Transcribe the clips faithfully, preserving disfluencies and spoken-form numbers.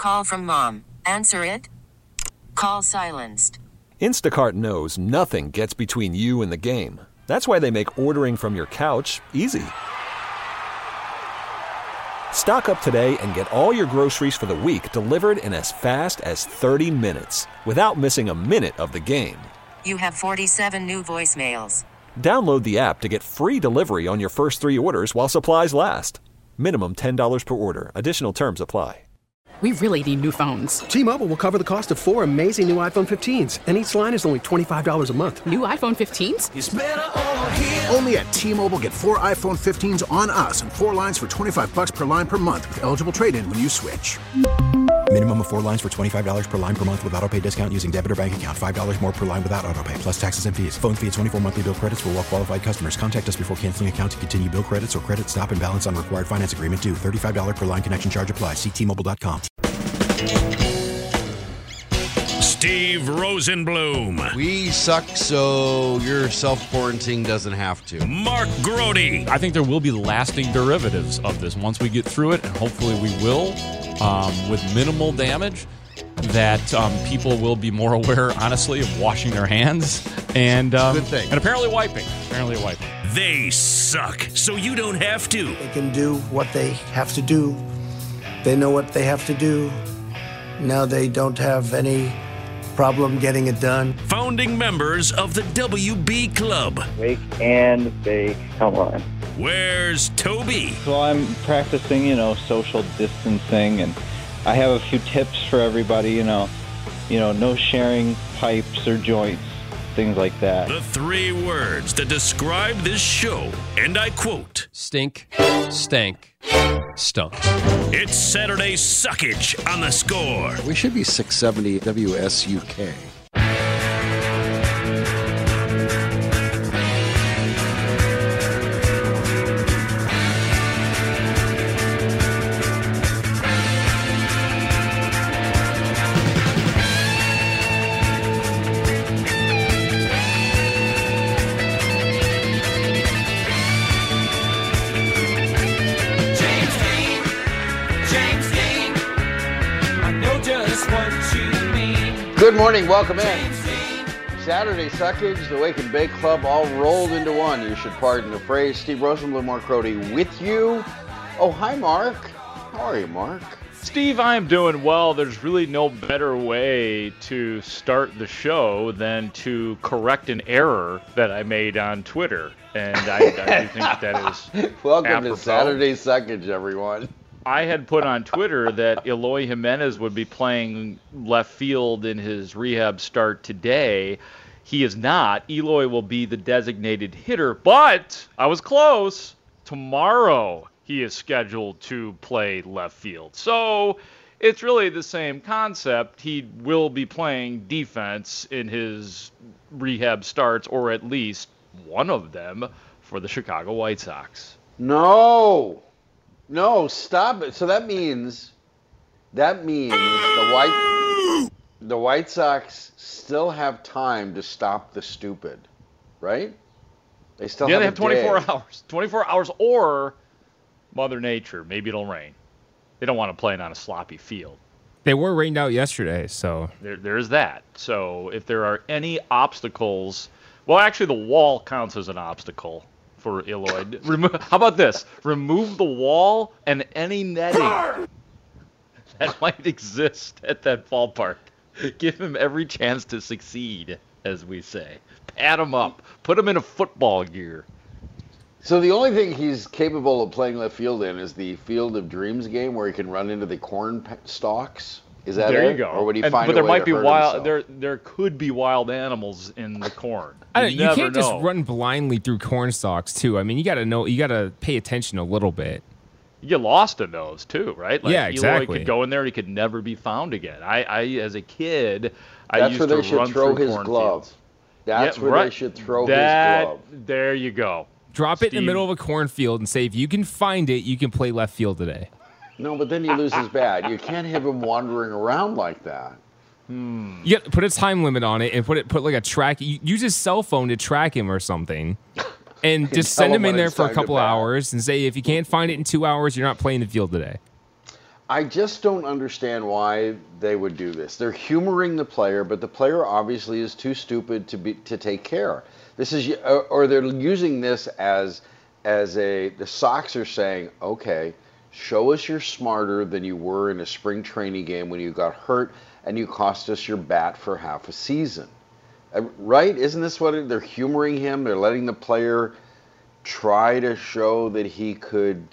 call from mom. Answer it. Call silenced. Instacart knows nothing gets between you and the game. That's why they make ordering from your couch easy. Stock up today and get all your groceries for the week delivered in as fast as thirty minutes without missing a minute of the game. You have forty-seven new voicemails. Download the app to get free delivery on your first three orders while supplies last. Minimum ten dollars per order. Additional terms apply. We really need new phones. T-Mobile will cover the cost of four amazing new iPhone fifteens, and each line is only twenty-five dollars a month. New iPhone fifteens? It's better over here. Only at T-Mobile, get four iPhone fifteens on us and four lines for twenty-five bucks per line per month with eligible trade-in when you switch. Minimum of four lines for twenty-five dollars per line per month with autopay discount using debit or bank account. five dollars more per line without autopay, plus taxes and fees. Phone fee at twenty-four monthly bill credits for well-qualified customers. Contact us before canceling account to continue bill credits or credit stop and balance on required finance agreement due. thirty-five dollars per line connection charge applies. See T Mobile dot com. Steve Rosenblum. We suck, so your self-quarantine doesn't have to. Mark Grody. I think there will be lasting derivatives of this once we get through it, and hopefully we will, um, with minimal damage, that um, people will be more aware, honestly, of washing their hands and, um, Good thing. and apparently wiping. Apparently wiping. They suck, so you don't have to. They can do what they have to do. They know what they have to do. Now they don't have any problem getting it done. Founding members of the W B Club. Wake and bake. Come on. Where's Toby? So I'm practicing, you know, social distancing, and I have a few tips for everybody, you know, you know, no sharing pipes or joints, things like that. The three words that describe this show, and I quote, stink, stank, stunk. It's Saturday Suckage on The Score. We should be six seventy W S U K. Good morning, welcome in. Saturday Suckage, the Wake and Bake Club, all rolled into one. You should pardon the phrase. Steve Rosenblum, Mark Crody with you. Oh, hi, Mark. How are you, Mark? Steve, I am doing well. There's really no better way to start the show than to correct an error that I made on Twitter. And I, I do think that is Welcome apropos. to Saturday Suckage, everyone. I had put on Twitter that Eloy Jimenez would be playing left field in his rehab start today. He is not. Eloy will be the designated hitter, but I was close. Tomorrow he is scheduled to play left field. So it's really the same concept. He will be playing defense in his rehab starts, or at least one of them, for the Chicago White Sox. No. No, stop it. So that means that means the White the White Sox still have time to stop the stupid, right? They still yeah, have they have a twenty-four day. hours. twenty-four hours or Mother Nature. Maybe it'll rain. They don't want to play it on a sloppy field. They were rained out yesterday, so There, there's that. So if there are any obstacles, well, actually the wall counts as an obstacle for Eloy. Remo- How about this? Remove the wall and any netting that might exist at that ballpark. Give him every chance to succeed, as we say. Pat him up. Put him in a football gear. So the only thing he's capable of playing left field in is the Field of Dreams game where he can run into the corn pe- stalks. Is that there it? you go. Or would he and, find but a there way might to be hurt wild. himself? There, there could be wild animals in the corn. You, I don't, you never can't just know. run blindly through corn stalks too. I mean, you got to know, you got to pay attention a little bit. You get lost in those too, right? Like Yeah, exactly. Eloy could go in there and he could never be found again. I, I as a kid, I That's used where to they should run throw through his cornfields. glove. That's Yeah, where right. they should throw that, his glove. There you go. Drop it in Steve. the middle of a cornfield and say, if you can find it, you can play left field today. No, but then he loses bat. You can't have him wandering around like that. Hmm. You got to put a time limit on it and put it put like a track. You, use his cell phone to track him or something, and just tell send him him in when there it's for a time to couple bat. hours and say, if you can't find it in two hours, you're not playing the field today. I just don't understand why they would do this. They're humoring the player, but the player obviously is too stupid to be to take care. This is, or they're using this as as a the Sox are saying, okay, show us you're smarter than you were in a spring training game when you got hurt and you cost us your bat for half a season. Right? Isn't this what it, they're humoring him? They're letting the player try to show that he could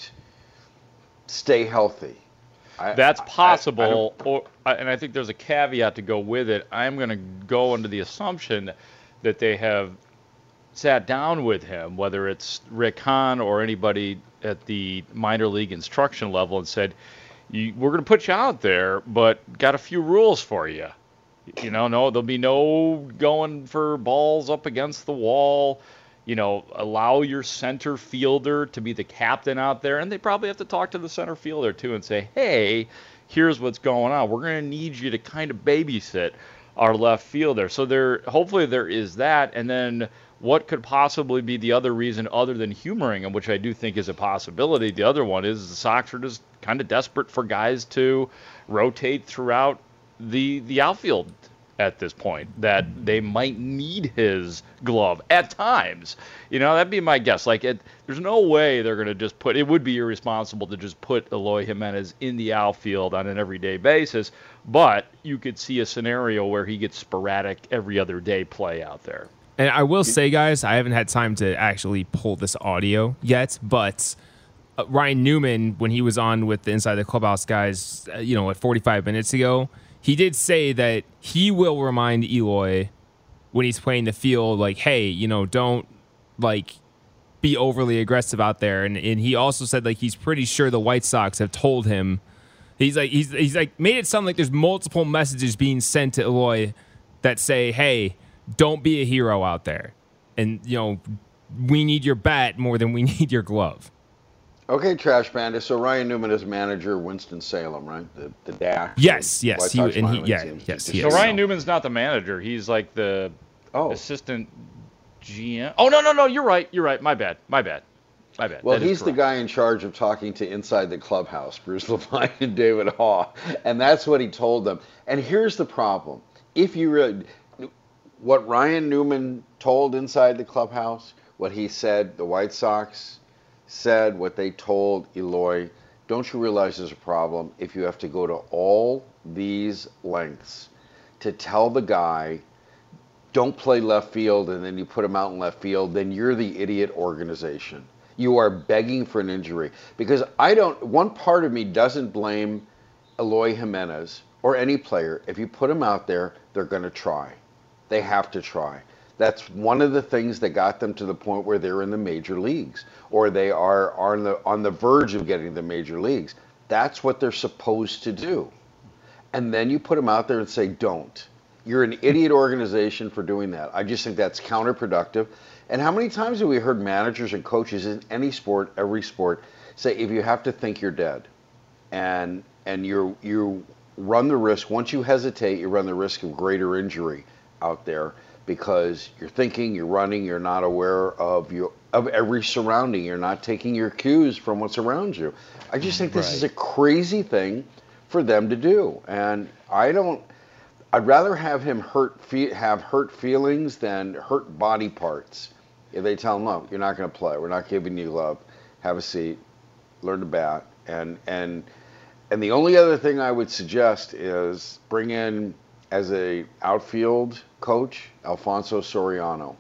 stay healthy. I, That's possible, I, I or and I think there's a caveat to go with it. I'm going to go under the assumption that they have sat down with him, whether it's Rick Hahn or anybody at the minor league instruction level, and said, you, we're going to put you out there, but got a few rules for you. You know, no, there'll be no going for balls up against the wall. You know, allow your center fielder to be the captain out there. And they probably have to talk to the center fielder, too, and say, hey, here's what's going on. We're going to need you to kind of babysit our left fielder. So there, hopefully there is that. And then what could possibly be the other reason other than humoring him, which I do think is a possibility? The other one is the Sox are just kind of desperate for guys to rotate throughout the the outfield at this point, that they might need his glove at times. You know, that'd be my guess. Like, it, there's no way they're going to just put, it would be irresponsible to just put Eloy Jimenez in the outfield on an everyday basis, but you could see a scenario where he gets sporadic every other day play out there. And I will say, guys, I haven't had time to actually pull this audio yet, but uh, Ryan Newman, when he was on with the Inside the Clubhouse guys, uh, you know, at forty-five minutes ago, he did say that he will remind Eloy when he's playing the field, like, hey, you know, don't, like, be overly aggressive out there. And and he also said, like, he's pretty sure the White Sox have told him. He's like, he's he's like made it sound like there's multiple messages being sent to Eloy that say, hey, don't be a hero out there. And, you know, we need your bat more than we need your glove. Okay, Trash Bandit. So Ryan Newman is manager Winston-Salem, right? The the Dash. Yes, yes, he, and he, yeah, yes. He so is. Ryan Newman's not the manager. He's like the oh. assistant G M. Oh no, no, no. You're right. You're right. My bad. My bad. My bad. Well, that he's the guy in charge of talking to Inside the Clubhouse, Bruce Levine and David Haw, and that's what he told them. And here's the problem: if you read what Ryan Newman told Inside the Clubhouse, what he said, the White Sox said, what they told Eloy, don't you realize there's a problem if you have to go to all these lengths to tell the guy, don't play left field, and then you put him out in left field, then you're the idiot organization. You are begging for an injury. Because I don't, one part of me doesn't blame Eloy Jimenez or any player. If you put him out there, they're going to try. They have to try. That's one of the things that got them to the point where they're in the major leagues, or they are, are on the on the verge of getting the major leagues. That's what they're supposed to do. And then you put them out there and say, don't. You're an idiot organization for doing that. I just think that's counterproductive. And how many times have we heard managers and coaches in any sport, every sport, say, if you have to think, you're dead. And and you you run the risk, once you hesitate, you run the risk of greater injury out there, because you're thinking, you're running, you're not aware of your of every surrounding. You're not taking your cues from what's around you. I just think this right. is a crazy thing for them to do, and I don't. I'd rather have him hurt fe- have hurt feelings than hurt body parts. If they tell him, no, you're not going to play. We're not giving you love. Have a seat. Learn to bat. And and and the only other thing I would suggest is bring in, as a outfield coach, Alfonso Soriano.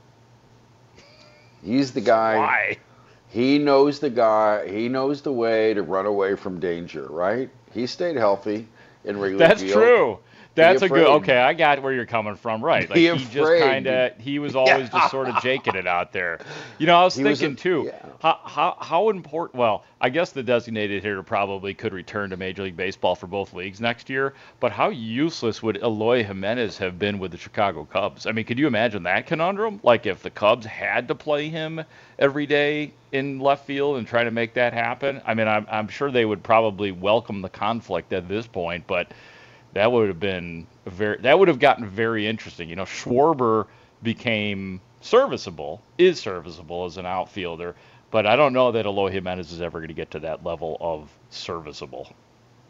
He's the guy. Why? He knows the guy. He knows the way to run away from danger, right? He stayed healthy in Wrigley That's Field. true. That's a good, okay, I got where you're coming from, right. Like, Be he afraid. just kind of, he was always Yeah. just sort of jaking it out there. You know, I was He was thinking, a- too, yeah. how, how how important, well, I guess the designated hitter probably could return to Major League Baseball for both leagues next year, but how useless would Eloy Jimenez have been with the Chicago Cubs? I mean, could you imagine that conundrum? Like, if the Cubs had to play him every day in left field and try to make that happen? I mean, I'm, I'm sure they would probably welcome the conflict at this point, but that would have been very, that would have gotten very interesting. You know, Schwarber became serviceable, is serviceable as an outfielder, but I don't know that Eloy Jimenez is ever going to get to that level of serviceable.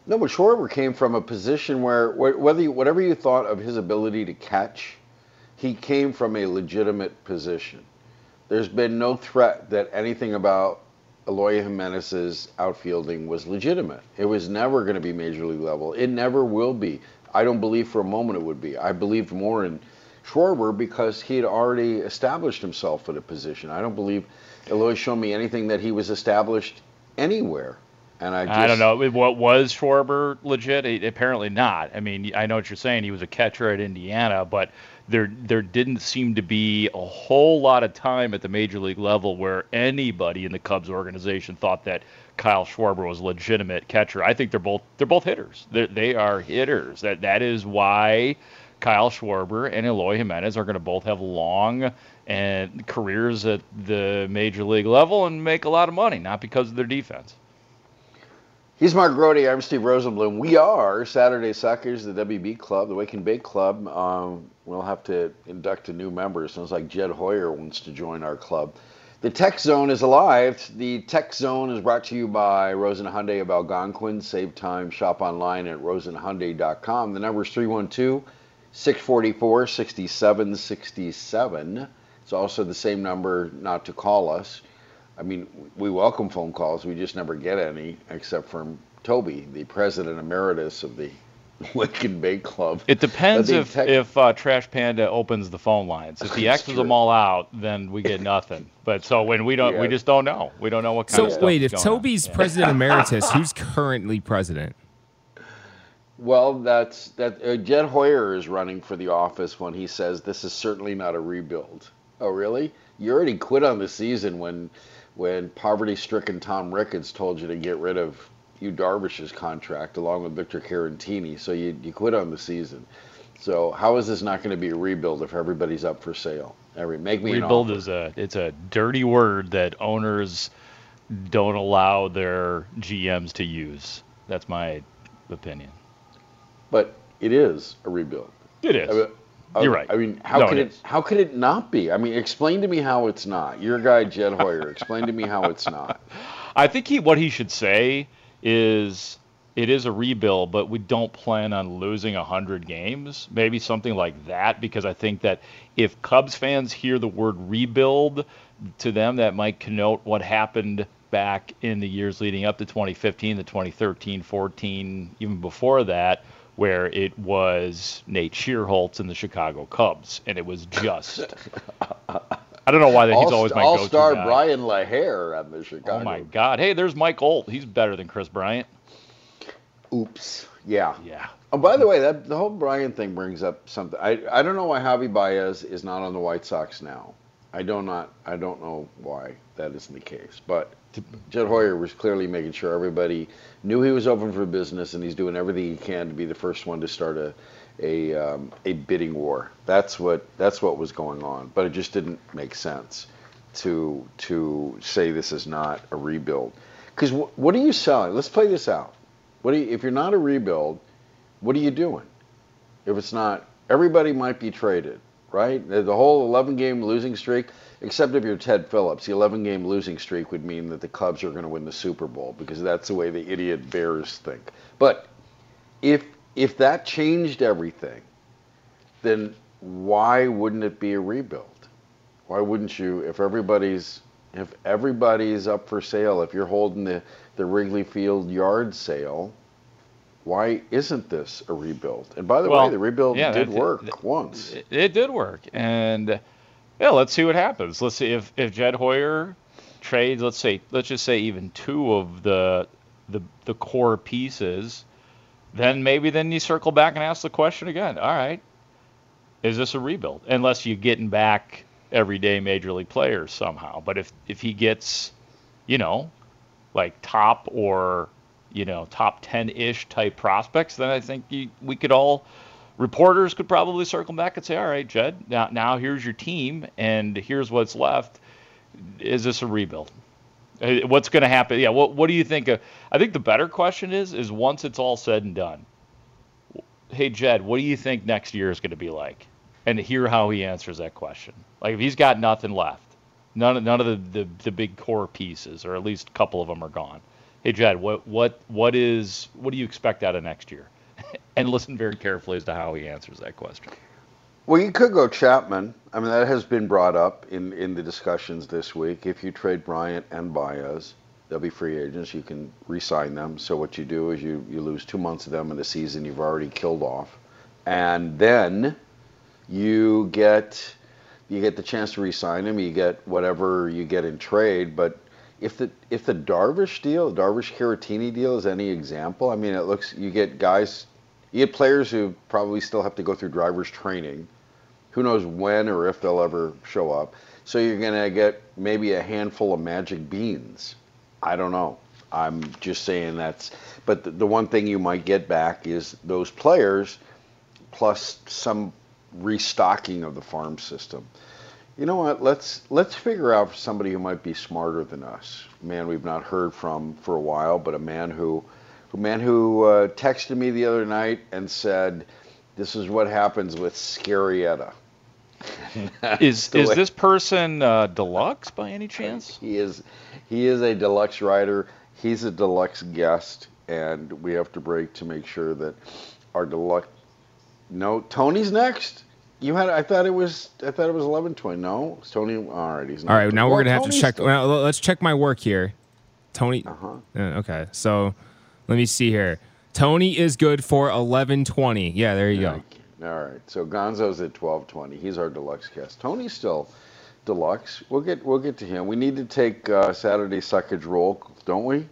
No, but Schwarber came from a position where, whether you, whatever you thought of his ability to catch, he came from a legitimate position. There's been no threat that anything about Eloy Jimenez's outfielding was legitimate. It was never going to be major league level. It never will be. I don't believe for a moment it would be. I believed more in Schwarber because he had already established himself at a position. I don't believe Eloy showed me anything that he was established anywhere. And I, just, I don't know. What was Schwarber legit? It, apparently not. I mean, I know what you're saying. He was a catcher at Indiana, but there there didn't seem to be a whole lot of time at the major league level where anybody in the Cubs organization thought that Kyle Schwarber was a legitimate catcher. I think they're both they're both hitters. They're, they are hitters. That that is why Kyle Schwarber and Eloy Jimenez are going to both have long and careers at the major league level and make a lot of money, not because of their defense. He's Mark Grody. I'm Steve Rosenblum. We are Saturday Suckers, the W B Club, the Wake and Bake Club. Um, we'll have to induct a new member. It sounds like Jed Hoyer wants to join our club. The Tech Zone is alive. The Tech Zone is brought to you by Rosen Hyundai of Algonquin. Save time. Shop online at rosen hyundai dot com. The number is three one two, six four four, six seven six seven. It's also the same number not to call us. I mean, we welcome phone calls. We just never get any, except from Toby, the president emeritus of the Wake and Bake Club. It depends if tech- if uh, Trash Panda opens the phone lines. If he X's them all out, then we get nothing. But so when we don't, yeah. we just don't know. We don't know what kind so of stuff. So wait, if going Toby's on. president emeritus, who's currently president? Well, that's that. Uh, Jed Hoyer is running for the office when he says this is certainly not a rebuild. Oh, really? You already quit on the season when. when poverty-stricken Tom Ricketts told you to get rid of Yu Darvish's contract along with Victor Carantini, so you, you quit on the season. So how is this not going to be a rebuild if everybody's up for sale? Every make me rebuild an offer. is a it's a dirty word that owners don't allow their G Ms to use. That's my opinion. But it is a rebuild. It is. I mean, I, You're right. I mean, how no, could it, it how could it not be? I mean, explain to me how it's not. You're a guy, Jed Hoyer. Explain to me how it's not. I think he what he should say is it is a rebuild, but we don't plan on losing one hundred games. Maybe something like that, because I think that if Cubs fans hear the word rebuild, to them that might connote what happened back in the years leading up to twenty fifteen, the twenty thirteen, fourteen, even before that, where it was Nate Shearholtz and the Chicago Cubs, and it was just. I don't know why that he's always my go-to All-star guy. Brian LaHair on the Chicago. Oh my God! Hey, there's Mike Holt. He's better than Chris Bryant. Oops. Yeah. Yeah. Oh, by the way, that the whole Bryant thing brings up something. I I don't know why Javi Baez is not on the White Sox now. I don't not I don't know why that isn't the case. But Jed Hoyer was clearly making sure everybody knew he was open for business, and he's doing everything he can to be the first one to start a a um, a bidding war. That's what that's what was going on. But it just didn't make sense to to say this is not a rebuild. Because wh- what are you selling? Let's play this out. What do you, if you're not a rebuild, what are you doing? If it's not, everybody might be traded, right? The whole eleven-game losing streak, except if you're Ted Phillips, the eleven-game losing streak would mean that the Cubs are going to win the Super Bowl, because that's the way the idiot Bears think. But if if that changed everything, then why wouldn't it be a rebuild? Why wouldn't you, if everybody's if everybody's up for sale, if you're holding the, the Wrigley Field yard sale, why isn't this a rebuild? And by the well, way, the rebuild yeah, did it, work it, once. It, it did work. And yeah, let's see what happens. Let's see if, if Jed Hoyer trades, let's say, let's just say even two of the the the core pieces, then maybe then you circle back and ask the question again. All right, is this a rebuild? Unless you're getting back everyday major league players somehow. But if if he gets, you know, like top or, you know, top ten-ish type prospects, then I think you, we could all, reporters could probably circle back and say, all right, Jed, now, now here's your team and here's what's left. Is this a rebuild? What's going to happen? Yeah, what what do you think? Of, I think the better question is, is once it's all said and done, hey, Jed, what do you think next year is going to be like? And hear how he answers that question. Like if he's got nothing left, none of, none of the, the, the big core pieces, or at least a couple of them are gone, Hey, Jed, what what what is what do you expect out of next year? And listen very carefully as to how he answers that question. Well, you could go Chapman. I mean, that has been brought up in, in the discussions this week. If you trade Bryant and Baez, they'll be free agents. You can re-sign them. So what you do is you, you lose two months of them in a season you've already killed off. And then you get you get the chance to re-sign them. You get whatever you get in trade. But if the if the Darvish deal, the Darvish-Caratini deal is any example, I mean, it looks, you get guys, you get players who probably still have to go through driver's training. Who knows when or if they'll ever show up. So you're going to get maybe a handful of magic beans. I don't know. I'm just saying that's, but the, the one thing you might get back is those players plus some restocking of the farm system. You know what? Let's let's figure out somebody who might be smarter than us. A man we've not heard from for a while, but a man who, a man who uh, texted me the other night and said, "This is what happens with Scarietta." Is is way. this person uh, deluxe by any chance? He is. He is a deluxe rider. He's a deluxe guest, and we have to break to make sure that our deluxe. No, Tony's next. You had. I thought it was. I thought it was eleven twenty. No, it's Tony. All right, he's not. All right, now well, we're gonna have Tony's to check. still... Well, let's check my work here. Tony. Uh-huh. Uh, okay, so let me see here. Tony is good for eleven twenty. Yeah, there you yeah, go. All right, so Gonzo's at twelve twenty. He's our deluxe guest. Tony's still deluxe. We'll get we'll get to him. We need to take uh, Saturday Suckage roll, don't we?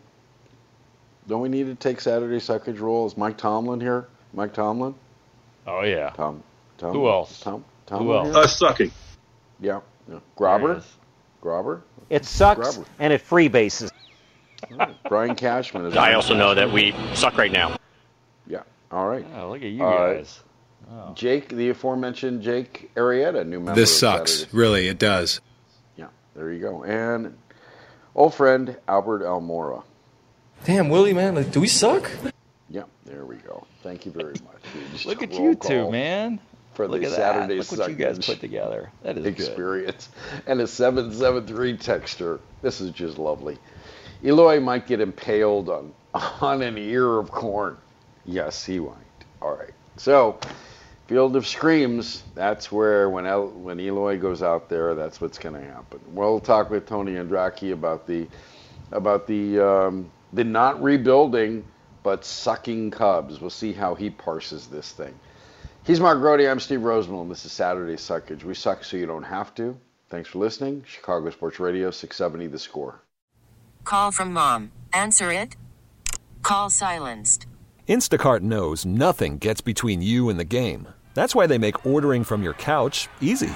Don't we need to take Saturday Suckage roll? Is Mike Tomlin here? Mike Tomlin? Oh yeah. Tom. Tom Who else? Tom. Tom Who else? Uh, sucking. Yeah. yeah. Grobber. Grobber. It sucks Grobber. and it freebases. Right. Brian Cashman is. I also know that we suck right now. Yeah. All right. Oh, look at you uh, guys. Oh. Jake, the aforementioned Jake Arrieta, new member. This of sucks. Saturday. Really, it does. Yeah, there you go. And old friend Albert Almora. Damn, Willie, man, like, do we suck? Yeah, there we go. Thank you very much. Look at you two, man. For Look the at Saturday that. Look what you guys put together. That is experience. Good. And a seven seven three texter. This is just lovely. Eloy might get impaled on, on an ear of corn. Yes, he might. All right. So, Field of Screams, that's where when El, when Eloy goes out there, that's what's going to happen. We'll talk with Tony Andracki about the about the um, the not rebuilding but sucking Cubs. We'll see how he parses this thing. He's Mark Grody. I'm Steve Rosenwald, and this is Saturday Suckage. We suck so you don't have to. Thanks for listening. Chicago Sports Radio, six seventy The Score. Call from mom. Answer it. Call silenced. Instacart knows nothing gets between you and the game. That's why they make ordering from your couch easy.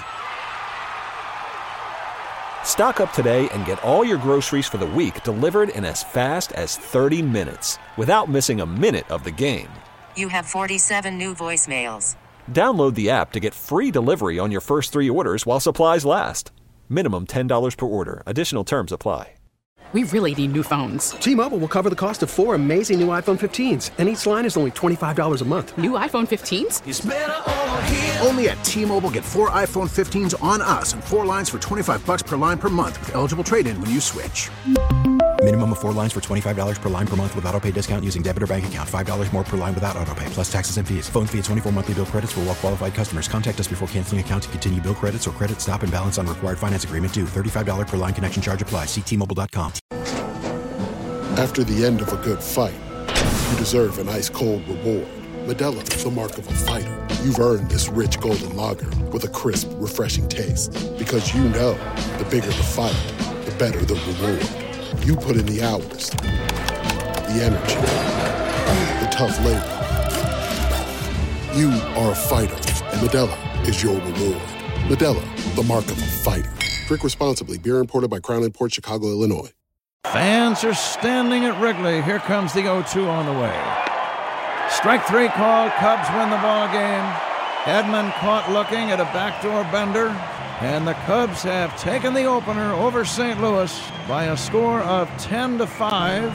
Stock up today and get all your groceries for the week delivered in as fast as thirty minutes without missing a minute of the game. You have forty-seven new voicemails. Download the app to get free delivery on your first three orders while supplies last. Minimum ten dollars per order. Additional terms apply. We really need new phones. T-Mobile will cover the cost of four amazing new iPhone fifteens, and each line is only twenty-five dollars a month. New iPhone fifteens? It's better over here. Only at T-Mobile, get four iPhone fifteens on us and four lines for twenty-five dollars per line per month with eligible trade-in when you switch. Minimum of four lines for twenty-five dollars per line per month with autopay discount using debit or bank account. five dollars more per line without autopay, plus taxes and fees. Phone fee at twenty-four monthly bill credits for well-qualified customers. Contact us before canceling account to continue bill credits or credit stop and balance on required finance agreement due. thirty-five dollars per line connection charge applies. See T Mobile dot com. After the end of a good fight, you deserve an ice-cold reward. Modelo is the mark of a fighter. You've earned this rich golden lager with a crisp, refreshing taste. Because you know, the bigger the fight, the better the reward. You put in the hours, the energy, the tough labor. You are a fighter, and Modelo is your reward. Modelo, the mark of a fighter. Drink responsibly. Beer imported by Crown Imports, Chicago, Illinois. Fans are standing at Wrigley. Here comes the oh two on the way. Strike three call. Cubs win the ball game. Edman caught looking at a backdoor bender. And the Cubs have taken the opener over Saint Louis by a score of ten to five.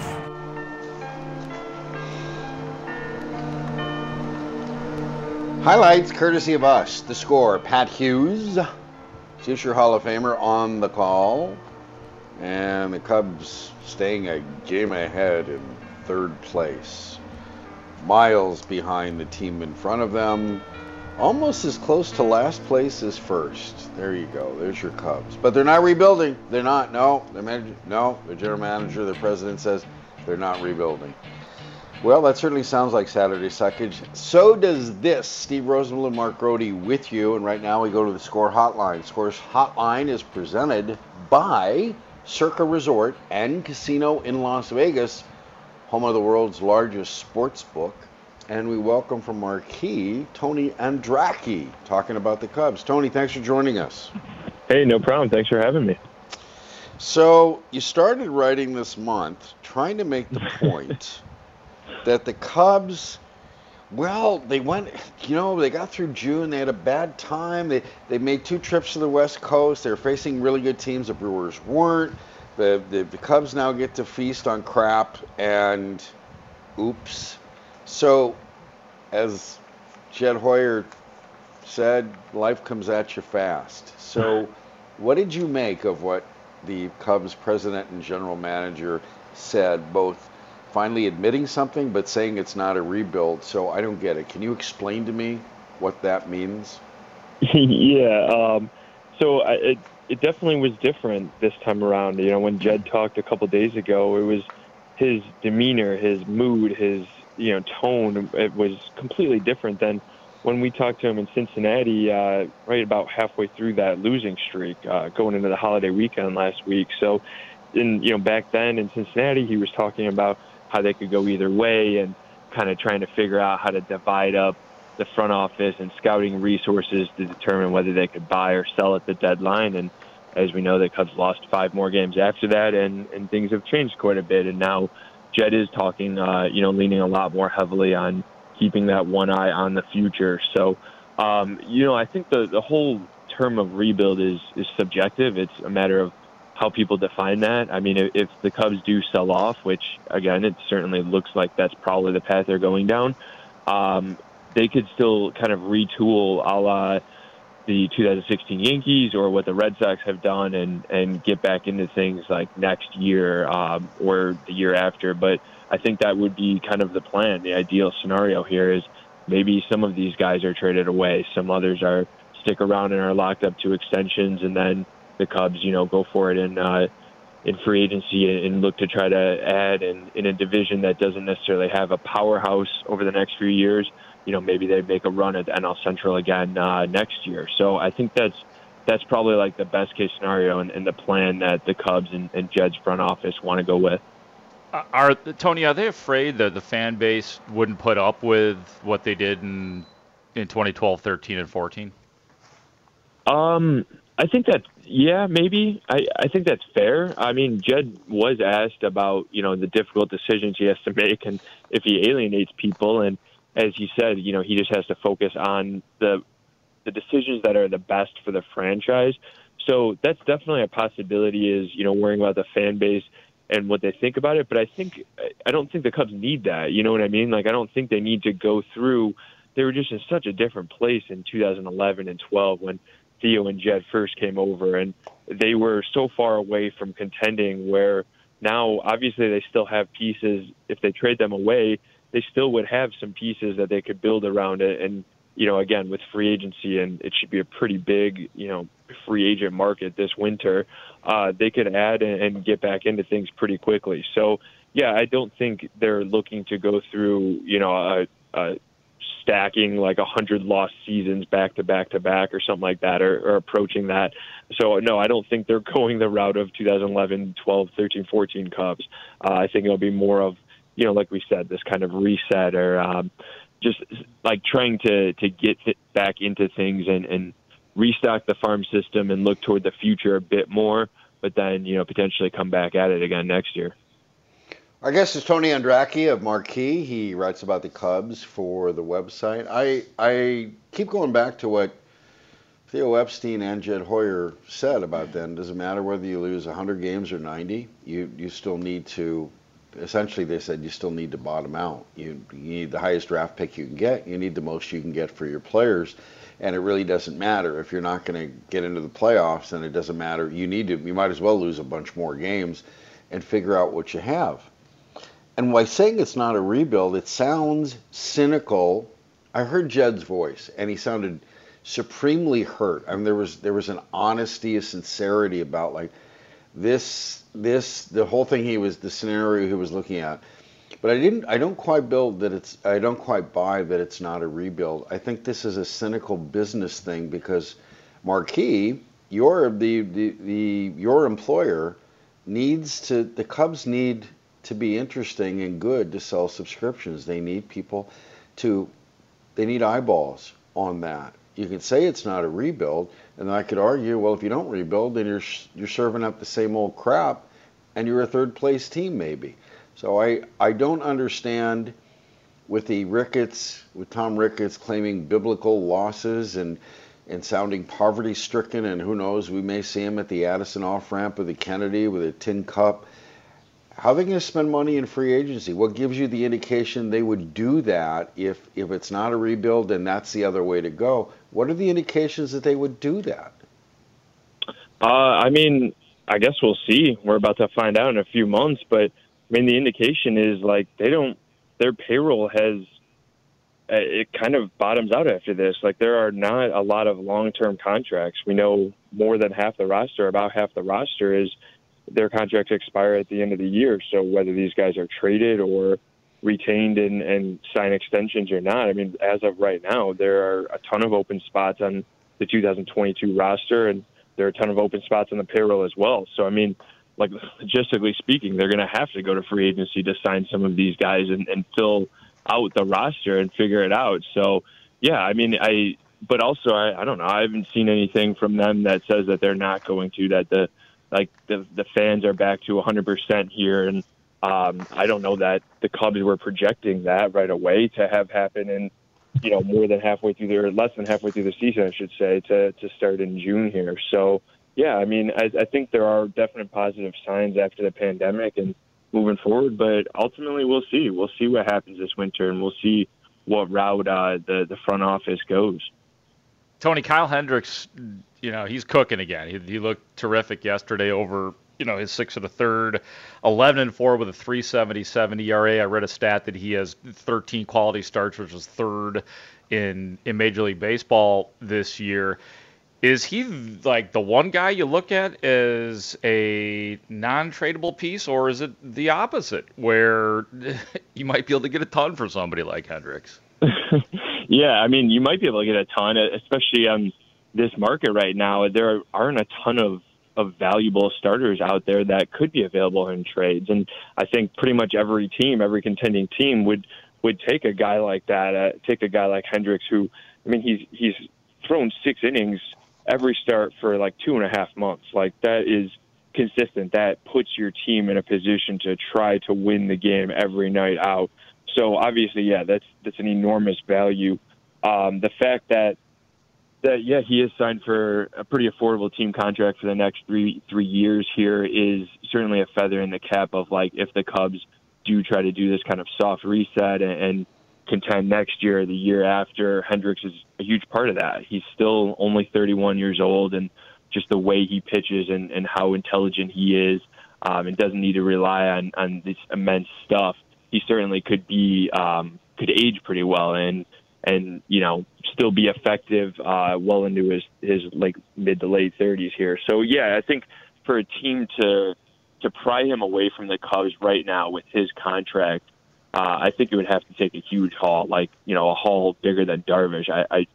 Highlights courtesy of us. The Score. Pat Hughes, future Hall of Famer, on the call. and the Cubs staying a game ahead in third place. Miles behind the team in front of them. Almost as close to last place as first. There you go. There's your Cubs. But they're not rebuilding. They're not. No. Their manager, no. Their general manager, their president says they're not rebuilding. Well, that certainly sounds like Saturday suckage. So does this. Steve Rosenbloom and Mark Grody with you. And right now we go to the Score Hotline. Score's Hotline is presented by Circa Resort and Casino in Las Vegas, home of the world's largest sports book. And we welcome from Marquee, Tony Andracki, talking about the Cubs. Tony, thanks for joining us. Hey, no problem. Thanks for having me. So you started writing this month trying to make the point that the Cubs, well, they went, you know, they got through June. They had a bad time. They they made two trips to the West Coast. They were facing really good teams. The Brewers weren't. The, the, the Cubs now get to feast on crap, and oops. So, as Jed Hoyer said, life comes at you fast. So, what did you make of what the Cubs president and general manager said, both finally admitting something but saying it's not a rebuild? So, I don't get it. Can you explain to me what that means? yeah, um, so I, it, it definitely was different this time around. You know, when Jed talked a couple days ago, it was his demeanor, his mood, his you know, tone, it was completely different than when we talked to him in Cincinnati, uh, right about halfway through that losing streak, uh, going into the holiday weekend last week. So, in you know, back then in Cincinnati, he was talking about how they could go either way and kind of trying to figure out how to divide up the front office and scouting resources to determine whether they could buy or sell at the deadline. And as we know, the Cubs lost five more games after that, and, and things have changed quite a bit. And now Jed is talking, uh, you know, leaning a lot more heavily on keeping that one eye on the future. So, um, you know, I think the, the whole term of rebuild is, is subjective. It's a matter of how people define that. I mean, if, if the Cubs do sell off, which, again, it certainly looks like that's probably the path they're going down, um, they could still kind of retool a la the two thousand sixteen Yankees or what the Red Sox have done and, and get back into things like next year um, or the year after. But I think that would be kind of the plan. The ideal scenario here is maybe some of these guys are traded away. Some others are stick around and are locked up to extensions, and then the Cubs, you know, go for it in, uh, in free agency and look to try to add in, in a division that doesn't necessarily have a powerhouse over the next few years. You know, maybe they make a run at the N L Central again uh, next year. So I think that's that's probably like the best case scenario and, and the plan that the Cubs and, and Jed's front office want to go with. Are Tony, are they afraid that the fan base wouldn't put up with what they did in in twenty twelve, thirteen, and fourteen? Um, I think that, yeah, maybe. I, I think that's fair. I mean, Jed was asked about, you know, the difficult decisions he has to make and if he alienates people. And as he said, you know, he just has to focus on the the decisions that are the best for the franchise. So that's definitely a possibility, is, you know, worrying about the fan base and what they think about it. But I think, I don't think the Cubs need that. You know what I mean? Like, I don't think they need to go through. They were just in such a different place in two thousand eleven and twelve when Theo and Jed first came over, and they were so far away from contending, where now obviously they still have pieces. If they trade them away, they still would have some pieces that they could build around it. And, you know, again, with free agency, and it should be a pretty big, you know, free agent market this winter, uh, they could add and get back into things pretty quickly. So, yeah, I don't think they're looking to go through, you know, a, a stacking like a hundred lost seasons back to back to back or something like that, or, or approaching that. So, no, I don't think they're going the route of two thousand eleven, twelve, thirteen, fourteen Cubs. Uh, I think it'll be more of, you know, like we said, this kind of reset, or um, just like trying to, to get back into things and, and restock the farm system and look toward the future a bit more, but then, you know, potentially come back at it again next year. Our guest is Tony Andracki of Marquee. He writes about the Cubs for the website. I I keep going back to what Theo Epstein and Jed Hoyer said about them. Doesn't matter whether you lose one hundred games or ninety. You you still need to essentially they said you still need to bottom out. You, you need the highest draft pick you can get. You need the most you can get for your players. And it really doesn't matter if you're not going to get into the playoffs, and it doesn't matter. You need to, you might as well lose a bunch more games and figure out what you have. And by saying it's not a rebuild, it sounds cynical. I heard Jed's voice, and he sounded supremely hurt. I mean, there was there was an honesty, a sincerity about like this this the whole thing he was the scenario he was looking at. But I didn't I don't quite build that it's I don't quite buy that it's not a rebuild. I think this is a cynical business thing because Marquee, your the the, the your employer needs to the Cubs need to be interesting and good to sell subscriptions. They need people to they need eyeballs on that. You can say it's not a rebuild, and I could argue, well, if you don't rebuild, then you're you're serving up the same old crap, and you're a third place team maybe. So I I don't understand with the Ricketts, with Tom Ricketts claiming biblical losses and and sounding poverty stricken, and who knows, we may see him at the Addison off ramp of the Kennedy with a tin cup. How are they going to spend money in free agency? What gives you the indication they would do that if if it's not a rebuild and that's the other way to go? What are the indications that they would do that? Uh, I mean, I guess we'll see. We're about to find out in a few months, but I mean, the indication is like they don't. Their payroll has it kind of bottoms out after this. Like there are not a lot of long-term contracts. We know more than half the roster, about half the roster is. Their contracts expire at the end of the year. So whether these guys are traded or retained and, and sign extensions or not, I mean, as of right now, there are a ton of open spots on the two thousand twenty-two roster, and there are a ton of open spots on the payroll as well. So, I mean, like logistically speaking, they're going to have to go to free agency to sign some of these guys and, and fill out the roster and figure it out. So, yeah, I mean, I, but also, I, I don't know, I haven't seen anything from them that says that they're not going to, that the, like the the fans are back to one hundred percent here, and um, I don't know that the Cubs were projecting that right away to have happen in, you know, more than halfway through their less than halfway through the season, I should say, to to start in June here. So yeah, I mean, I, I think there are definite positive signs after the pandemic and moving forward, but ultimately we'll see. We'll see what happens this winter, and we'll see what route uh, the the front office goes. Tony, Kyle Hendricks, you know, he's cooking again. He, he looked terrific yesterday over, you know, his six of the third, eleven and four with a three seventy-seven E R A. I read a stat that he has thirteen quality starts, which was third in in Major League Baseball this year. Is he like the one guy you look at as a non-tradable piece, or is it the opposite, where you might be able to get a ton for somebody like Hendricks? Yeah, I mean, you might be able to get a ton, especially on this market right now. There aren't a ton of, of valuable starters out there that could be available in trades. And I think pretty much every team, every contending team would, would take a guy like that, uh, take a guy like Hendricks, who, I mean, he's he's thrown six innings every start for like two and a half months. Like, that is consistent. That puts your team in a position to try to win the game every night out. So obviously, yeah, that's that's an enormous value. Um, the fact that that yeah, he is signed for a pretty affordable team contract for the next three three years here is certainly a feather in the cap of, like, if the Cubs do try to do this kind of soft reset and, and contend next year or the year after. Hendricks is a huge part of that. He's still only thirty-one years old, and just the way he pitches and, and how intelligent he is, um, and doesn't need to rely on on this immense stuff. He certainly could be um, could age pretty well and and you know still be effective uh, well into his his like mid to late thirties here. So yeah, I think for a team to to pry him away from the Cubs right now with his contract, uh, I think it would have to take a huge haul, like you know a haul bigger than Darvish. I, I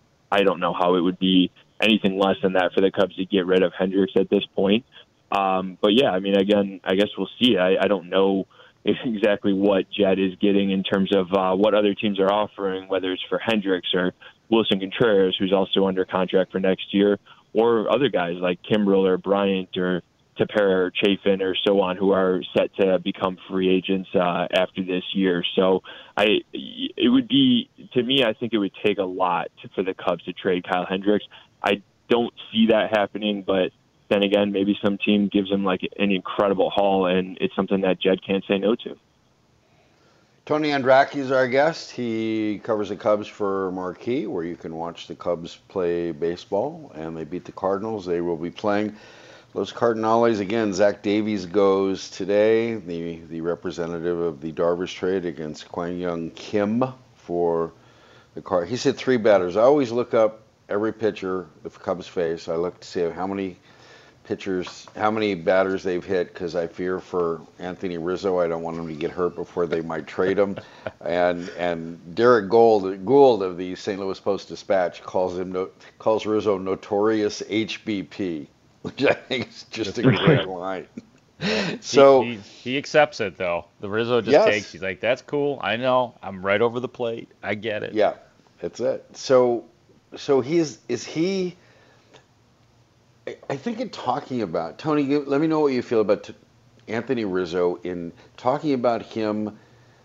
I don't know how it would be anything less than that for the Cubs to get rid of Hendricks at this point. Um, but yeah, I mean, again, I guess we'll see. I, I don't know exactly what Jed is getting in terms of uh, what other teams are offering, whether it's for Hendricks or Wilson Contreras, who's also under contract for next year, or other guys like Kimbrel or Bryant or Tepera or Chafin or so on, who are set to become free agents uh, after this year. So I, it would be, to me, I think it would take a lot to, for the Cubs to trade Kyle Hendricks. I don't see that happening, but then again, maybe some team gives him like an incredible haul, and it's something that Jed can't say no to. Tony Andracki is our guest. He covers the Cubs for Marquee, where you can watch the Cubs play baseball, and they beat the Cardinals. They will be playing Los Cardinals again. Zach Davies goes today, the the representative of the Darvish trade, against Kwang Young Kim for the Card. He's hit three batters. I always look up every pitcher the Cubs face. I look to see how many pitchers, how many batters they've hit, because I fear for Anthony Rizzo. I don't want him to get hurt before they might trade him. And and Derek Gould, Gould of the Saint Louis Post-Dispatch calls him no, calls Rizzo notorious H B P, which I think is just a great line. So he, he, he accepts it though. The Rizzo just yes. takes. He's like, "That's cool. I know. I'm right over the plate. I get it." Yeah, that's it. So so he's is he. I think in talking about, Tony, let me know what you feel about Anthony Rizzo in talking about him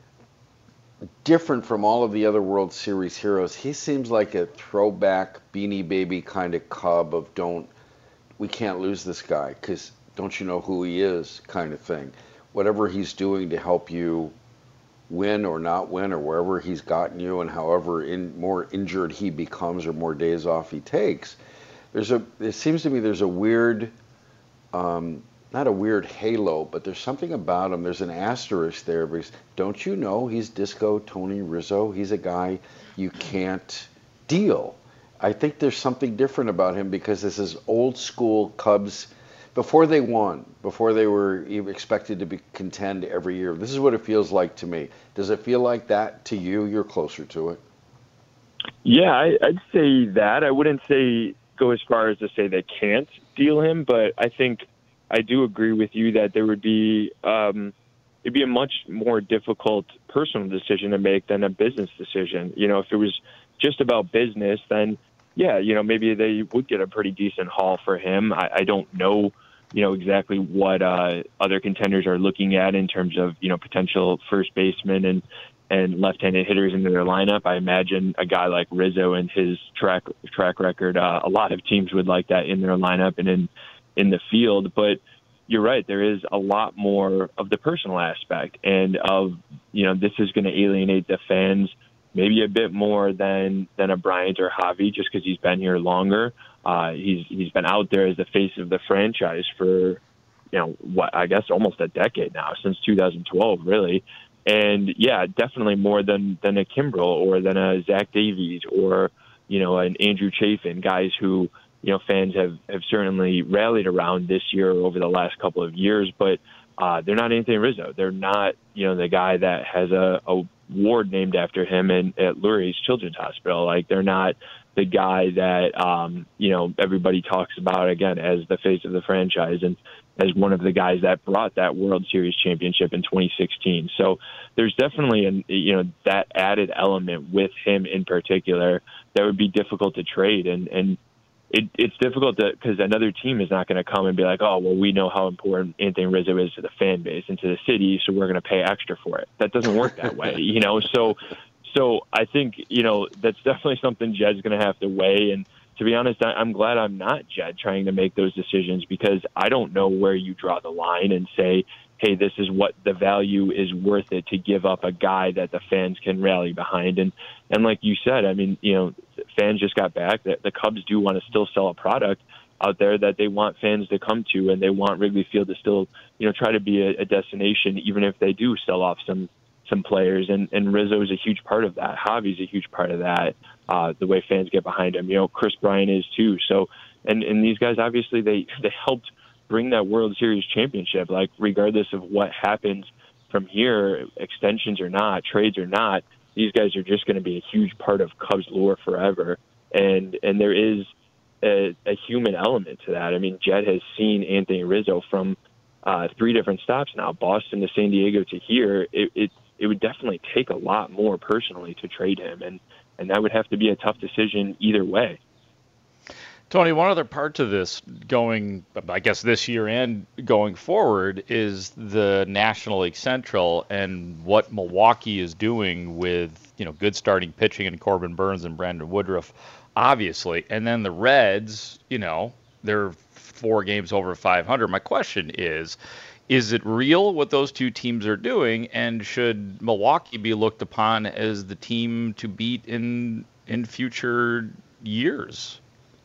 different from all of the other World Series heroes. He seems like a throwback Beanie Baby kind of Cub of don't, we can't lose this guy because don't you know who he is kind of thing. Whatever he's doing to help you win or not win or wherever he's gotten you and however in, more injured he becomes or more days off he takes. There's a. It seems to me there's a weird, um, not a weird halo, but there's something about him. There's an asterisk there. Because don't you know he's Disco Tony Rizzo? He's a guy you can't deal. I think there's something different about him because this is old school Cubs. Before they won, before they were expected to be contend every year. This is what it feels like to me. Does it feel like that to you? You're closer to it. Yeah, I, I'd say that. I wouldn't say. Go as far as to say they can't deal him, but I think I do agree with you that there would be um, it'd be a much more difficult personal decision to make than a business decision. You know, if it was just about business, then yeah, you know, maybe they would get a pretty decent haul for him. I, I don't know, you know, exactly what uh, other contenders are looking at in terms of, you know, potential first baseman and and left-handed hitters into their lineup. I imagine a guy like Rizzo and his track track record, uh, a lot of teams would like that in their lineup and in in the field. But you're right, there is a lot more of the personal aspect and of, you know, this is going to alienate the fans maybe a bit more than than a Bryant or Javi just because he's been here longer. Uh, he's he's been out there as the face of the franchise for, you know, what I guess almost a decade now, since two thousand twelve, really. And yeah, definitely more than, than a Kimbrel or than a Zach Davies or, you know, an Andrew Chafin, guys who, you know, fans have, have certainly rallied around this year over the last couple of years, but uh, they're not Anthony Rizzo. They're not, you know, the guy that has a, a ward named after him in, at Lurie's Children's Hospital. Like, they're not the guy that, um, you know, everybody talks about, again, as the face of the franchise and as one of the guys that brought that World Series championship in twenty sixteen. So there's definitely, an, you know, that added element with him in particular that would be difficult to trade. And, and it, it's difficult to, because another team is not going to come and be like, oh, well, we know how important Anthony Rizzo is to the fan base and to the city, so we're going to pay extra for it. That doesn't work that way, you know? So, so I think, you know, that's definitely something Jed's going to have to weigh. And to be honest, I'm glad I'm not Jed trying to make those decisions because I don't know where you draw the line and say, hey, this is what the value is worth it to give up a guy that the fans can rally behind. And, and like you said, I mean, you know, fans just got back that the Cubs do want to still sell a product out there that they want fans to come to, and they want Wrigley Field to still, you know, try to be a, a destination, even if they do sell off some some players, and, and Rizzo is a huge part of that. Javi's a huge part of that, uh, the way fans get behind him. You know, Chris Bryant is too. So, and, and these guys, obviously, they, they helped bring that World Series championship. Like, regardless of what happens from here, extensions or not, trades or not, these guys are just going to be a huge part of Cubs lore forever. And, and there is a, a human element to that. I mean, Jed has seen Anthony Rizzo from uh, three different stops now, Boston to San Diego to here. It, it it would definitely take a lot more personally to trade him, and, and that would have to be a tough decision either way. Tony, one other part to this going, I guess this year and going forward, is the National League Central and what Milwaukee is doing with, you know, good starting pitching in Corbin Burns and Brandon Woodruff, obviously. And then the Reds, you know, they're four games over five hundred. My question is, is it real what those two teams are doing, and should Milwaukee be looked upon as the team to beat in in future years?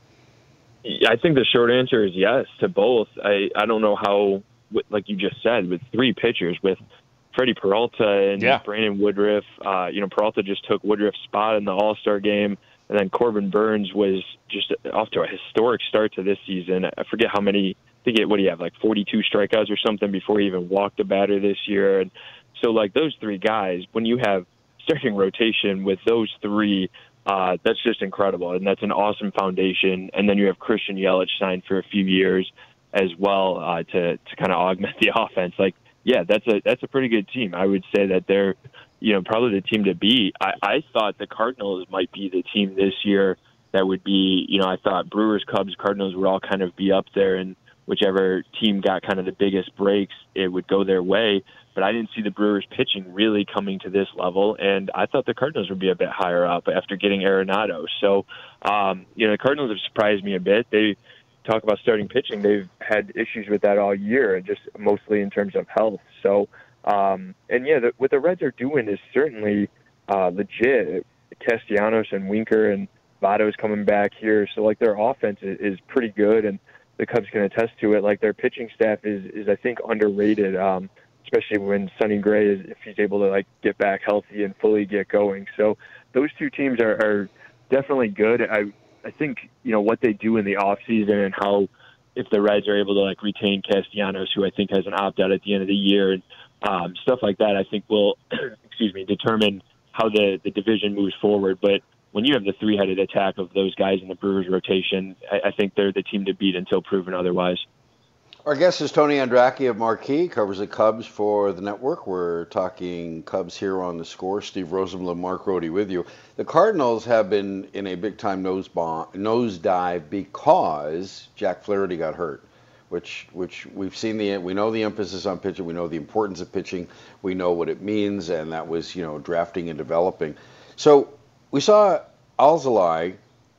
I think the short answer is yes to both. I, I don't know how, like you just said, with three pitchers, with Freddie Peralta and yeah. Brandon Woodruff. Uh, you know, Peralta just took Woodruff's spot in the All-Star game, and then Corbin Burns was just off to a historic start to this season. I forget how many. I think it, what do you have, like forty-two strikeouts or something before he even walked a batter this year. And so, like, those three guys, when you have starting rotation with those three, uh, that's just incredible, and that's an awesome foundation. And then you have Christian Yelich signed for a few years as well uh, to to kind of augment the offense. Like, yeah, that's a that's a pretty good team. I would say that they're, you know, probably the team to beat. I, I thought the Cardinals might be the team this year that would be, you know, I thought Brewers, Cubs, Cardinals would all kind of be up there, and whichever team got kind of the biggest breaks, it would go their way. But I didn't see the Brewers pitching really coming to this level, and I thought the Cardinals would be a bit higher up after getting Arenado. So, um, you know, the Cardinals have surprised me a bit. They talk about starting pitching. They've had issues with that all year, just mostly in terms of health. So, um, and yeah, the, what the Reds are doing is certainly uh, legit. Castellanos and Winker and Votto's coming back here. So, like, their offense is, is pretty good, and the Cubs can attest to it. Like, their pitching staff is, is I think, underrated, um, especially when Sonny Gray is, if he's able to, like, get back healthy and fully get going. So those two teams are, are definitely good. I I think, you know, what they do in the offseason and how, if the Reds are able to, like, retain Castellanos, who I think has an opt-out at the end of the year, and um, stuff like that, I think will, excuse me, determine how the, the division moves forward. But when you have the three-headed attack of those guys in the Brewers rotation, I, I think they're the team to beat until proven otherwise. Our guest is Tony Andracki of Marquee, covers the Cubs for the network. We're talking Cubs here on The Score. Steve Rosenbloom, Mark Rohde with you. The Cardinals have been in a big-time nose bomb, nosedive because Jack Flaherty got hurt, which which we've seen the we know the emphasis on pitching, we know the importance of pitching, we know what it means, and that was, you know, drafting and developing. So we saw Alzolay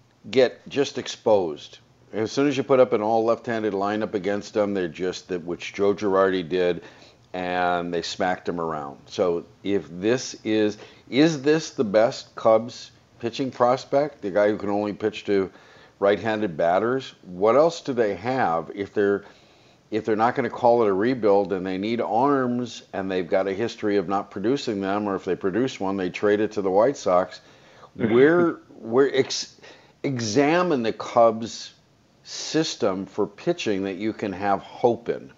get just exposed. As soon as you put up an all left-handed lineup against them, they're just that, which Joe Girardi did, and they smacked him around. So if this is, is this the best Cubs pitching prospect, the guy who can only pitch to right-handed batters? What else do they have if they're, if they're not going to call it a rebuild and they need arms and they've got a history of not producing them, or if they produce one, they trade it to the White Sox? Where, where ex, examine the Cubs system for pitching that you can have hope in?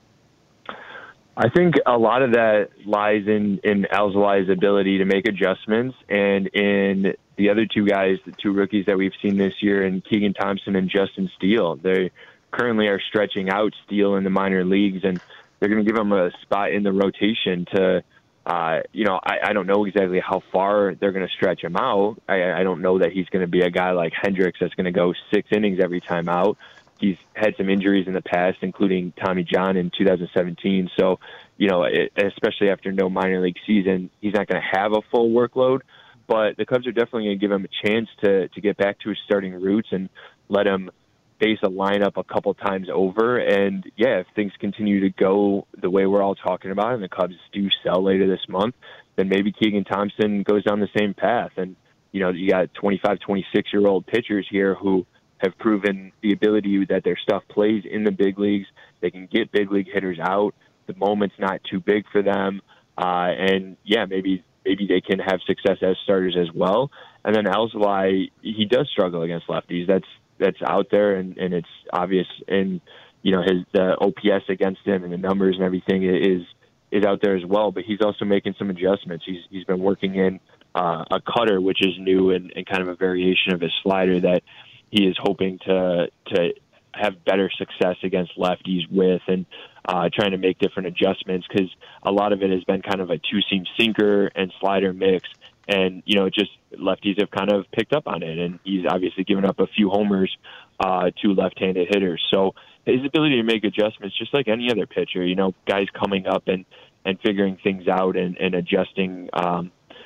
I think a lot of that lies in, in Alzolay's ability to make adjustments, and in the other two guys, the two rookies that we've seen this year, in Keegan Thompson and Justin Steele. They currently are stretching out Steele in the minor leagues, and they're going to give him a spot in the rotation to, uh, you know, I, I don't know exactly how far they're going to stretch him out. I, I don't know that he's going to be a guy like Hendricks that's going to go six innings every time out. He's had some injuries in the past, including Tommy John in two thousand seventeen. So, you know, it, especially after no minor league season, he's not going to have a full workload. But the Cubs are definitely going to give him a chance to to get back to his starting roots and let him face a lineup a couple times over. And, yeah, if things continue to go the way we're all talking about and the Cubs do sell later this month, then maybe Keegan Thompson goes down the same path. And, you know, you got twenty-five, twenty-six-year-old pitchers here who have proven the ability that their stuff plays in the big leagues. They can get big league hitters out. The moment's not too big for them. Uh, and, yeah, maybe maybe they can have success as starters as well. And then Alzolay, he does struggle against lefties. That's that's out there, and, and it's obvious. And, you know, his the O P S against him and the numbers and everything is is out there as well. But he's also making some adjustments. He's He's been working in uh, a cutter, which is new, and, and kind of a variation of his slider that he is hoping to to have better success against lefties with, and uh, trying to make different adjustments, because a lot of it has been kind of a two-seam sinker and slider mix, and, you know, just lefties have kind of picked up on it, and he's obviously given up a few homers uh, to left-handed hitters. So his ability to make adjustments, just like any other pitcher, you know, guys coming up and, and figuring things out and, and adjusting um,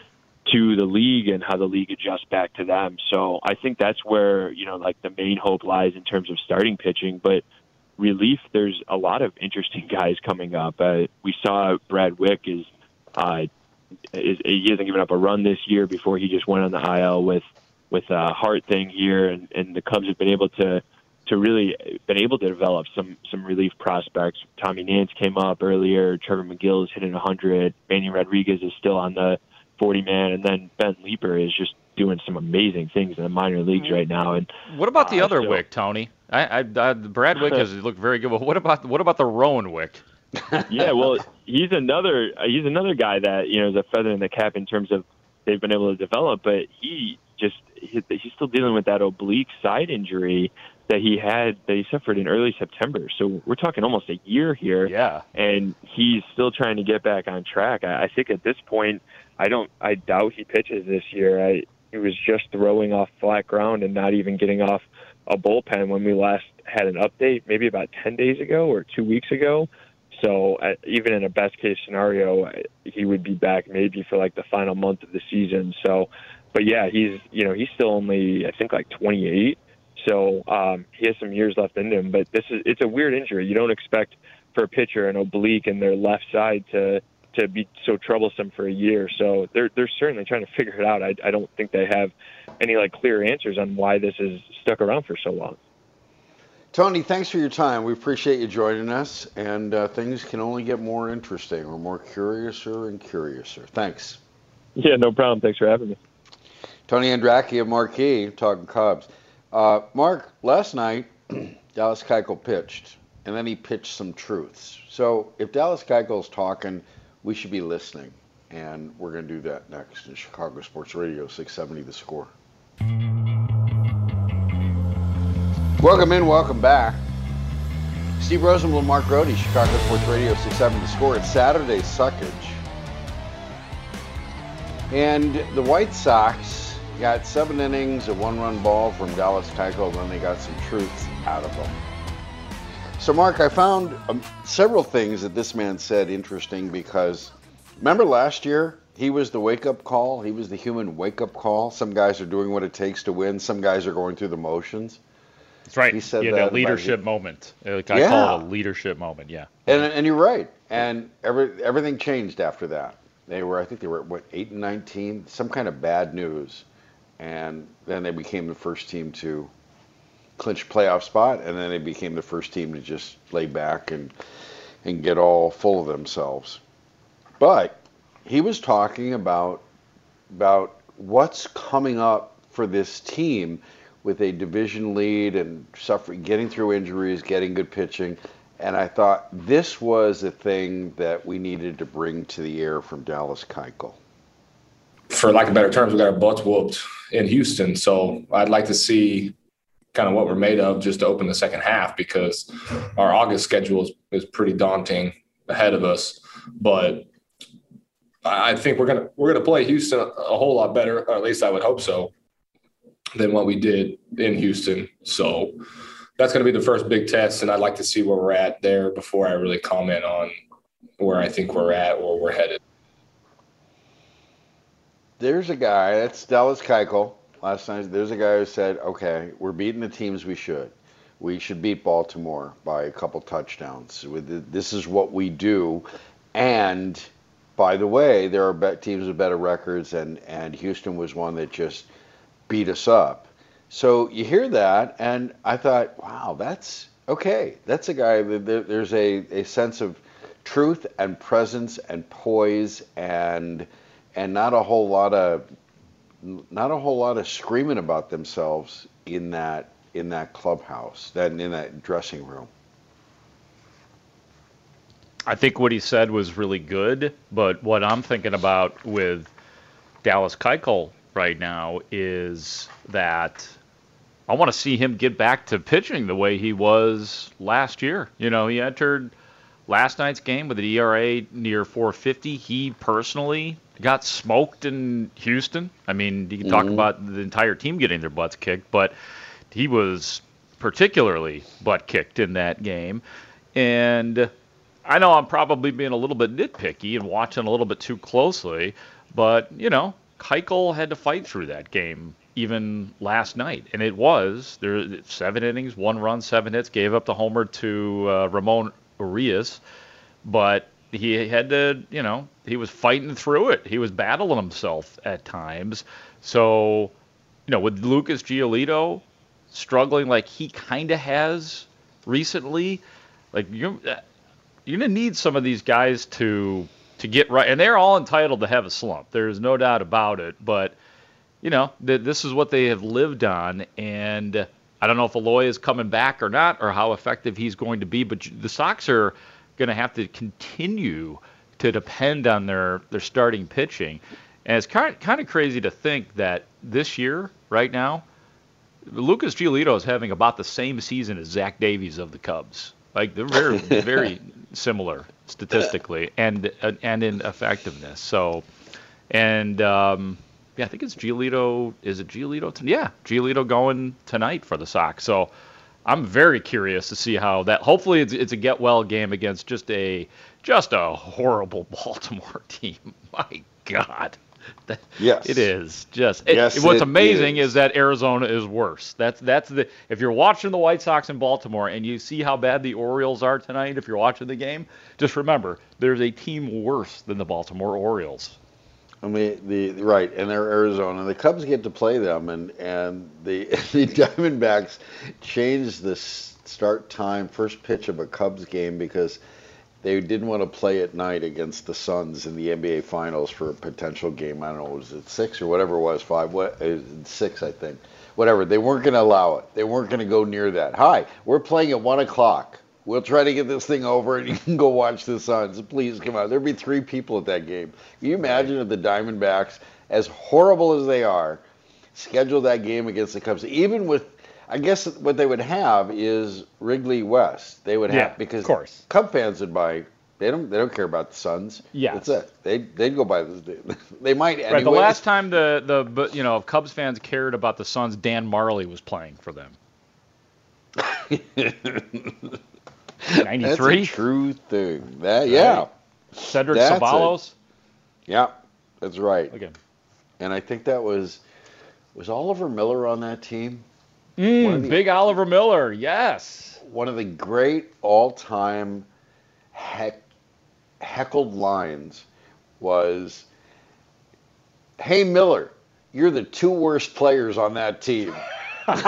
to the league and how the league adjusts back to them. So I think that's where, you know, like the main hope lies in terms of starting pitching. But relief, there's a lot of interesting guys coming up. Uh, we saw Brad Wick is, uh, is he hasn't given up a run this year before he just went on the I L with with a heart thing here, and, and the Cubs have been able to to really been able to develop some some relief prospects. Tommy Nance came up earlier. Trevor McGill is hitting one hundred. Manny Rodriguez is still on the forty man, and then Ben Leeper is just doing some amazing things in the minor leagues right now. And what about the uh, other so, Wick, Tony? I, I, I Brad Wick has looked very good. But what about what about the Rowan Wick? Yeah, well, he's another he's another guy that, you know, is a feather in the cap in terms of they've been able to develop, but he just he, he's still dealing with that oblique side injury that he had that he suffered in early September. So we're talking almost a year here. Yeah, and he's still trying to get back on track. I, I think at this point, I don't I doubt he pitches this year. I he was just throwing off flat ground and not even getting off a bullpen when we last had an update, maybe about ten days ago or two weeks ago. So uh, even in a best-case scenario, uh, he would be back maybe for like the final month of the season. So, but yeah, he's you know he's still only I think like twenty-eight. So um, he has some years left in him. But this is it's a weird injury. You don't expect for a pitcher an oblique in their left side to to be so troublesome for a year. So they're they're certainly trying to figure it out. I I don't think they have any like clear answers on why this is stuck around for so long. Tony, thanks for your time. We appreciate you joining us, and uh, things can only get more interesting. We're more curiouser and curiouser. Thanks. Yeah, no problem. Thanks for having me. Tony Andracki of Marquee, talking Cubs. Uh, Mark, last night, Dallas Keuchel pitched, and then he pitched some truths. So if Dallas Keuchel's talking, we should be listening, and we're going to do that next in Chicago Sports Radio, six seventy The Score. Welcome in, welcome back. Steve Rosenbloom, Mark Grody, Chicago Sports Radio, six seventy The Score. It's Saturday Suckage. And the White Sox got seven innings, a one-run ball from Dallas Keuchel, and then they got some truths out of them. So, Mark, I found um, several things that this man said interesting because, remember last year, he was the wake-up call. He was the human wake-up call. Some guys are doing what it takes to win. Some guys are going through the motions. That's right. He said yeah, that, that leadership moment. Like I yeah. call it a leadership moment, yeah. And and you're right. And every everything changed after that. They were, I think they were, what, eight and nineteen? Some kind of bad news. And then they became the first team to clinch a playoff spot, and then they became the first team to just lay back and and get all full of themselves. But he was talking about about what's coming up for this team with a division lead and suffering, getting through injuries, getting good pitching. And I thought this was a thing that we needed to bring to the air from Dallas Keuchel. For lack of better terms, we got our butts whooped in Houston. So I'd like to see kind of what we're made of just to open the second half, because our August schedule is, is pretty daunting ahead of us. But I think we're gonna we're gonna play Houston a, a whole lot better, or at least I would hope so, than what we did in Houston. So that's going to be the first big test, and I'd like to see where we're at there before I really comment on where I think we're at or we're headed. There's a guy, that's Dallas Keuchel. Last night, there's a guy who said, okay, we're beating the teams we should. We should beat Baltimore by a couple touchdowns. This is what we do. And, by the way, there are teams with better records, and, and Houston was one that just beat us up. So you hear that, and I thought, wow, that's okay. That's a guy, there's a, a sense of truth and presence and poise and and not a whole lot of not a whole lot of screaming about themselves in that in that clubhouse, that in that dressing room. I think what he said was really good, but what I'm thinking about with Dallas Keuchel right now is that I want to see him get back to pitching the way he was last year. You know, he entered last night's game with an E R A near four fifty. He personally got smoked in Houston. I mean, you can talk mm-hmm. about the entire team getting their butts kicked, but he was particularly butt kicked in that game. And I know I'm probably being a little bit nitpicky and watching a little bit too closely, but, you know, Keuchel had to fight through that game even last night, and it was there seven innings, one run, seven hits, gave up the homer to uh, Ramon Urias, but he had to, you know, he was fighting through it. He was battling himself at times. So, you know, with Lucas Giolito struggling like he kind of has recently, like you're you're gonna need some of these guys to to get right, and they're all entitled to have a slump. There's no doubt about it. But you know, th- this is what they have lived on, and I don't know if Eloy is coming back or not, or how effective he's going to be. But the Sox are going to have to continue to depend on their their starting pitching, and it's kind of, kind of crazy to think that this year, right now, Lucas Giolito is having about the same season as Zach Davies of the Cubs. Like they're very, very similar statistically and uh, and in effectiveness. So, and um, yeah, I think it's Giolito. Is it Giolito? T- yeah, Giolito going tonight for the Sox. So, I'm very curious to see how that. Hopefully, it's, it's a get well game against just a just a horrible Baltimore team. My God. Yes, it is just. It, yes, what's it amazing is. is that Arizona is worse. That's that's the. If you're watching the White Sox in Baltimore and you see how bad the Orioles are tonight, if you're watching the game, just remember there's a team worse than the Baltimore Orioles. I mean, the right, and they're Arizona. The Cubs get to play them, and and the the Diamondbacks changed the start time, first pitch of a Cubs game because they didn't want to play at night against the Suns in the N B A Finals for a potential game. I don't know, was it six or whatever it was, five, what, six, I think. Whatever. They weren't going to allow it. They weren't going to go near that. Hi, we're playing at one o'clock. We'll try to get this thing over, and you can go watch the Suns. Please come out. There'd be three people at that game. Can you imagine if the Diamondbacks, as horrible as they are, scheduled that game against the Cubs, even with, I guess what they would have is Wrigley West. They would have, Yeah, because of course. Cub fans would buy. They don't. They don't care about the Suns. Yeah, that's it. They they'd go by the. They might. Right. The anyways. last time the the but you know Cubs fans cared about the Suns, Dan Marley was playing for them. ninety-three. That's a true thing. That yeah. Right. Cedric That's Ceballos. A, yeah, that's right. Again. And I think that was was Oliver Miller on that team. Mm, the, big Oliver Miller, yes. One of the great all-time heck, heckled lines was, "Hey Miller, you're the two worst players on that team." And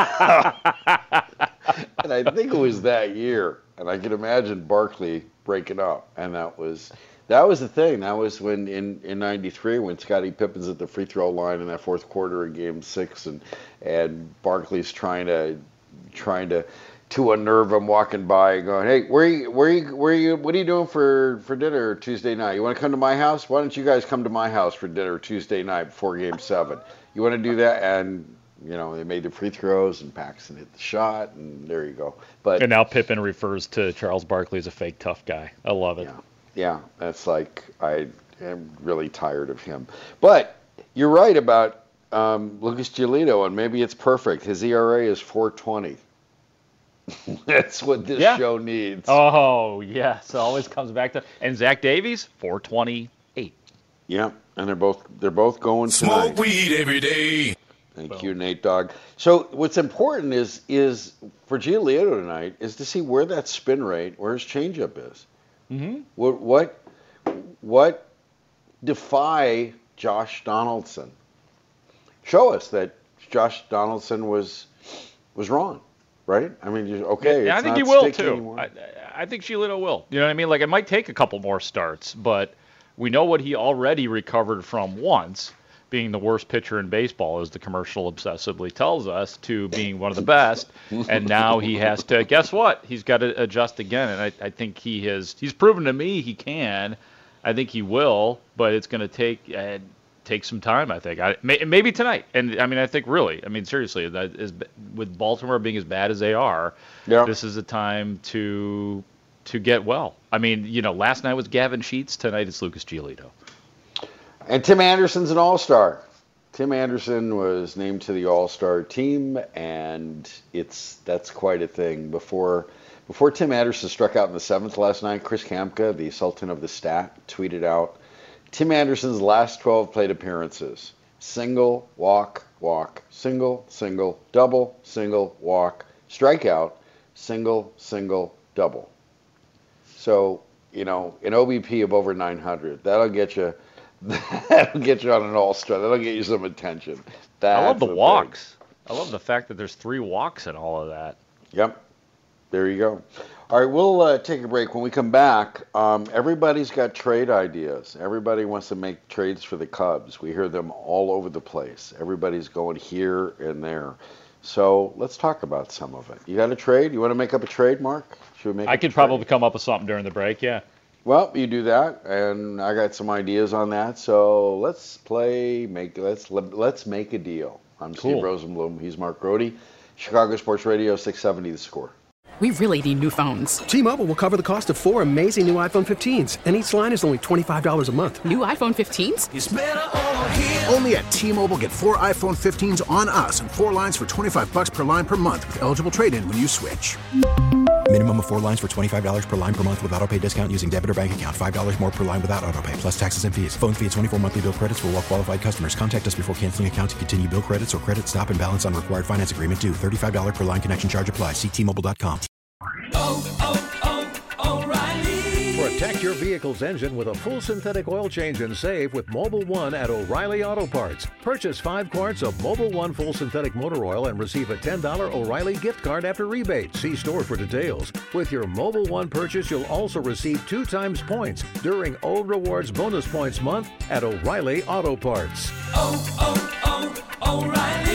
I think it was that year, and I can imagine Barkley breaking up, and that was that was the thing. That was when in in ninety-three when Scottie Pippen's at the free throw line in that fourth quarter of Game Six, and and Barkley's trying to trying to to unnerve him, walking by, going, "Hey, where you where you where you what are you doing for for dinner Tuesday night? You want to come to my house? Why don't you guys come to my house for dinner Tuesday night before Game Seven? You want to do that?" And you know, they made the free throws, and Paxson hit the shot, and there you go. But and now Pippen refers to Charles Barkley as a fake tough guy. I love it. Yeah, yeah, that's like I am really tired of him. But you're right about um, Lucas Giolito, and maybe it's perfect. His E R A is four twenty. That's what this yeah. show needs. Oh yes, it always comes back to. And Zach Davies, four twenty-eight. Yeah, and they're both they're both going Smoke tonight. weed every day. Thank Boom. you, Nate Dogg. So what's important is is for Giolito tonight is to see where that spin rate, where his changeup is. Mm-hmm. What what what defy Josh Donaldson? Show us that Josh Donaldson was was wrong, right? I mean, you- okay, Yeah, I it's think not he will sticky too. anymore. I, I think Giolito will. You know what I mean? Like it might take a couple more starts, but we know what he already recovered from once, being the worst pitcher in baseball, as the commercial obsessively tells us, to being one of the best. And now he has to, guess what? He's got to adjust again. And I, I think he has, he's proven to me he can. I think he will, but it's going to take uh, take some time, I think. I, may, maybe tonight. And I mean, I think really, I mean, seriously, that is, with Baltimore being as bad as they are, Yeah. this is a time to to get well. I mean, you know, last night was Gavin Sheets. Tonight it's Lucas Giolito. And Tim Anderson's an all-star. Tim Anderson was named to the all-star team, and it's that's quite a thing. Before before Tim Anderson struck out in the seventh last night, Chris Kamka, the Sultan of the Stat, tweeted out, Tim Anderson's last twelve plate appearances, single, walk, walk, single, single, double, single, walk, strikeout, single, single, double. So, you know, an O B P of over nine hundred, that'll get you, that'll get you on an all-star. That'll get you some attention. That's I love the a walks. Big. I love the fact that there's three walks in all of that. Yep. There you go. All right, we'll uh, take a break. When we come back, um, everybody's got trade ideas. Everybody wants to make trades for the Cubs. We hear them all over the place. Everybody's going here and there. So let's talk about some of it. You got a trade? You want to make up a trade, Mark? Should we make I could probably come up with something during the break, yeah. Well, you do that, and I got some ideas on that. So let's play. Make let's let's make a deal. I'm Cool. Steve Rosenblum. He's Mark Grody. Chicago Sports Radio six seventy The Score. We really need new phones. T-Mobile will cover the cost of four amazing new iPhone fifteens, and each line is only twenty-five dollars a month. New iPhone fifteens? It's better over here. Only at T-Mobile, get four iPhone fifteens on us and four lines for twenty-five bucks per line per month with eligible trade-in when you switch. Minimum of four lines for twenty-five dollars per line per month with autopay discount using debit or bank account. five dollars more per line without autopay, plus taxes and fees. Phone fee at twenty-four monthly bill credits for well-qualified customers. Contact us before canceling account to continue bill credits or credit stop and balance on required finance agreement due. thirty-five dollars per line connection charge applies. See T Mobile dot com. Protect your vehicle's engine with a full synthetic oil change and save with Mobil one at O'Reilly Auto Parts. Purchase five quarts of Mobil one full synthetic motor oil and receive a ten dollars O'Reilly gift card after rebate. See store for details. With your Mobil one purchase, you'll also receive two times points during O Rewards Bonus Points Month at O'Reilly Auto Parts. Oh, oh, oh, O'Reilly.